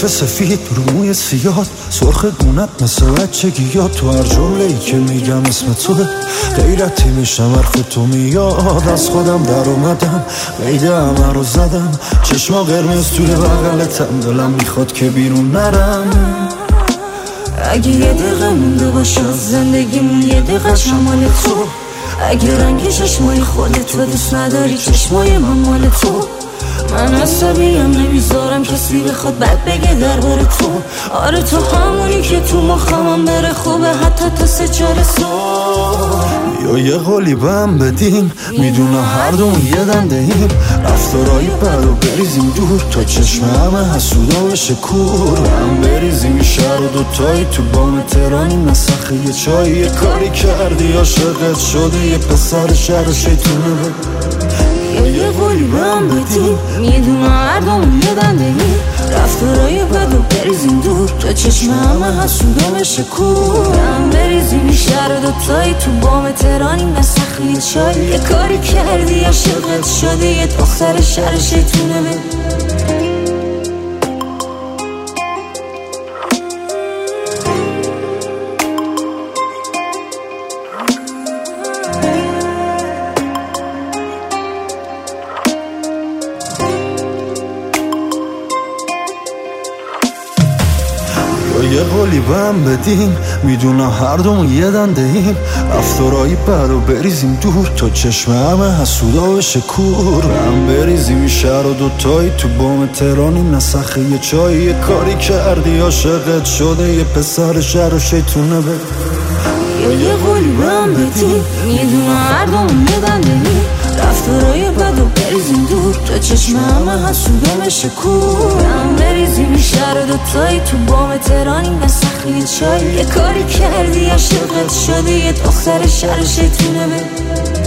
چشم سفید رو موی سیاد، سرخ گونت مثل بچگی یاد. تو هر جمله‌ای که میگم اسم توه، غیرتی میشم حرف تو میاد. از خودم در اومدم، قید همه رو زدم، چشما قرمز توی بغلتم، دلم میخواد که بیرون نرم. اگه یه دقیقه مونده باشه از زندگیمون، یه دقیقه شمال تو. اگه رنگ چشمای خودت رو دوست نداری، چشمای من مال تو. من عصبیم نمیذارم کسی بخواد بد بگه درباره تو. آره تو همونی که تو مخمم بره خوبه، حتی تا 3-4 صبح. یا یه قولی به هم بدیم، میدونه هر دوم یه دنده ایم. رفتارایی بد و بریزیم دور، تا چشم همه حسودا بشه کور. هم بریزیم شهر و دوتایی تو بام تهرانی، مسخه یه چایی. یه کاری کردی عاشقت شده، یه پسر شهر شیطونه یا یه قولی به هم بدیم، میدونه هر دوم یه دنده ایم. رفتارای بد و بریزیم دور، تا چشم همه حسودا بشه کور. هم بریزیم شهر و دوتایی تو بام تهرانی، مسخه یه چایی. یه کاری کردی عاشقت شده، یه دختر شهر شیطونه یه قولی به هم بدیم، میدونه هر دومون یه دنده ایم. رفتارایی بد و بریزیم دور، تا چشم همه حسودا بشه کور. هم بریزیم شهر و دوتایی تو بام تهرانی، نسخه یه چایی. یه کاری کردی عاشقت شده، یه پسر شهر و شیطونه یا یه قولی به هم بدیم، میدونه هر دومون یه دنده ایم. رفتارای بد و بریزیم دور، تا چشم همه حسودا بشه کور. هم بریزیم شهر و دوتایی تو بام تهرانی، مسخه یه چایی. یه کاری کردی عاشقت شده، یه دختر شهر شیطونه